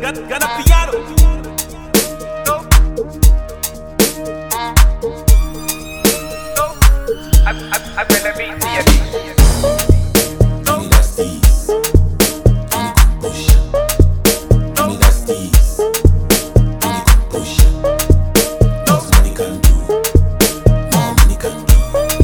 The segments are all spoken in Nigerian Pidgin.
Gonna piano. I better be TNT. Give me that steez. Give me composure. Give me that steez. Give me composure. What money can do, more money can do.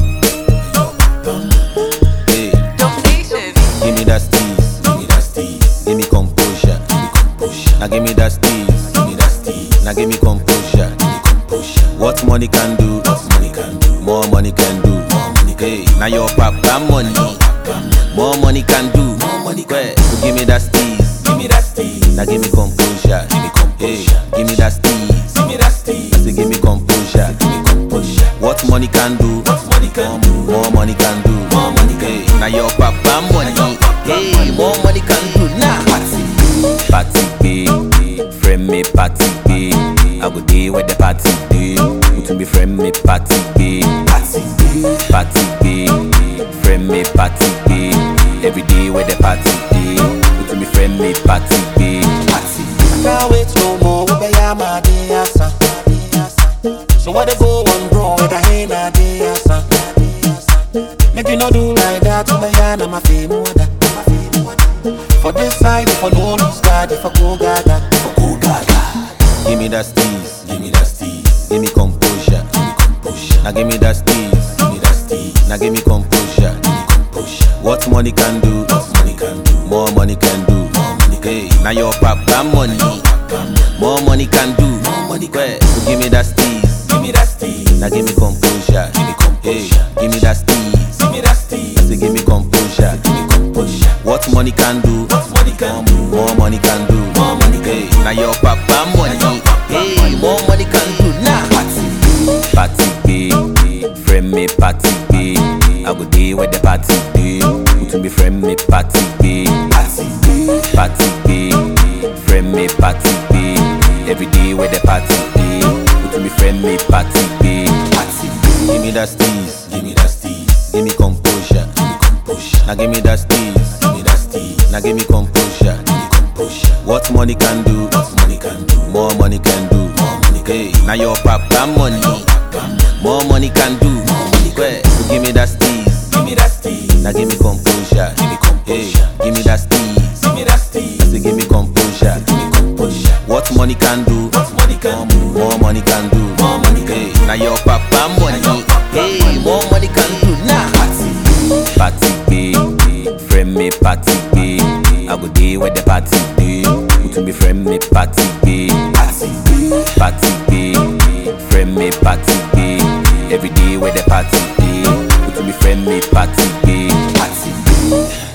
Hey, give me that steez. Give me that steez. Give me composure. Give me composure. Now give me that steez. Give me that steez. Now give me composure. Give me composure. What money can do, what money can do, more money can do. Hey, now your papa money, more money can do. So give me that steez, give me that steez. Now give me composure, give me composure. Hey, give me that steez, give me that steez. I say give me composure, give me composure. What money can do, what money can do, more money can do, more money can do. Now your papa money, hey, more money can do. Now party day, friend me party day. I go day where the party day. To be friend me party day, party day, friend me party day. Every day where the party day. To be friend me party day, I can't wait no more. We be a my day asa. So what they go on bro? With a hand a day asa. Make you not do like that. To be a na my fame for this side, if I no lose God, if I go gaga, if I go gaga. give me that steez, give me that steez. Give me composure, give me composure. Now give me that steez, give me that steez. Now give me composure, give me composure. What money can do, what money can do, more money can do, more money can do. Now your papa money, more money can do, more money can do. So give me that steez, give me that steez. Now give me composure, give me composure. Give me that steez, give me that steez. I say give me composure, give me composure. What money can do, what money can do, more money can do, more money can do. Now your papa money, hey, more money can do. Now party day, friend me party day. I go day where the party day. To be friend me party day, party day, friend me party day. Every day where the party day. To be friend me party day. Give me that steez, give me that steez. Give me composure, give me composure. Now give me that steez, give me that steez. Now give me composure, give me composure. What money can do, what money can do, more money can do, more money can do. Now your papa money, more money can do, more money can do. So give me that steez, give me that steez. Now give me composure, give me composure. Hey, give me that steez, give me that steez. I say give me composure, give me composure. What money can do, what money can do, more money can do, more money can do. Now your papa money, hey, more money can do. Now party day, friend me party day. I go day where the party day. To be friend me party day, party day, friend me party day. Every day where the party day. To be friend me party day.